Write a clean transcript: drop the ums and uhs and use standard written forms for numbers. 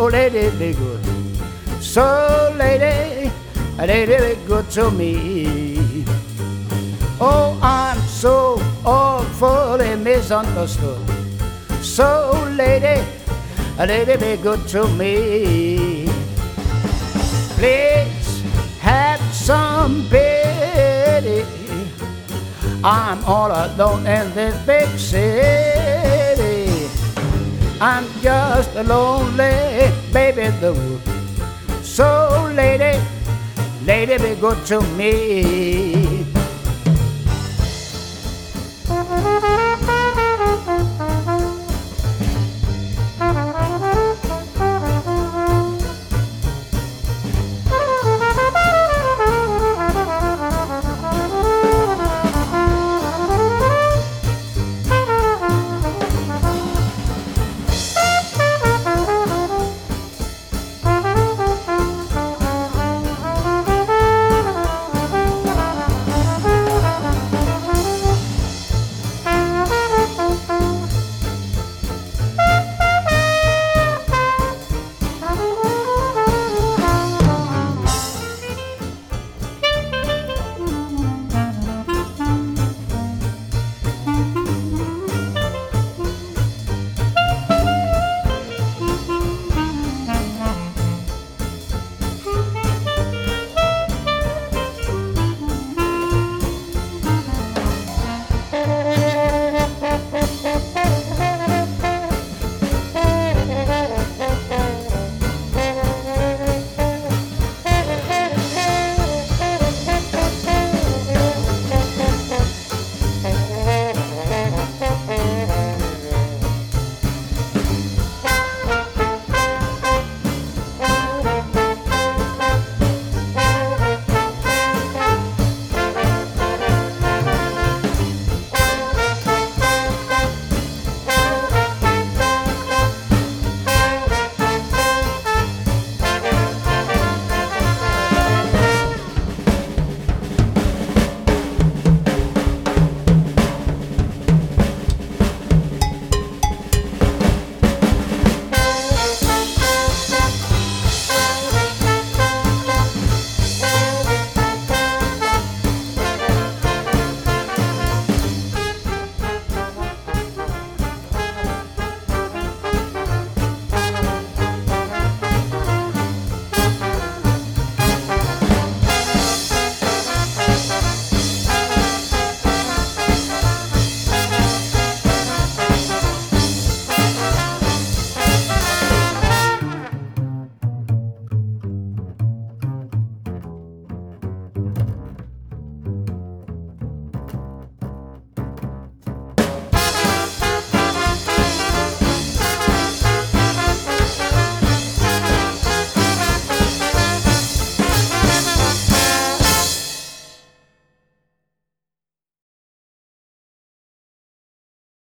lady, be good. So, lady, be good to me. Oh, I'm so awfully misunderstood. So, lady, be good to me. Please have some pity. I'm all alone in this big city. I'm just a lonely baby in the woods. So, lady, be good to me.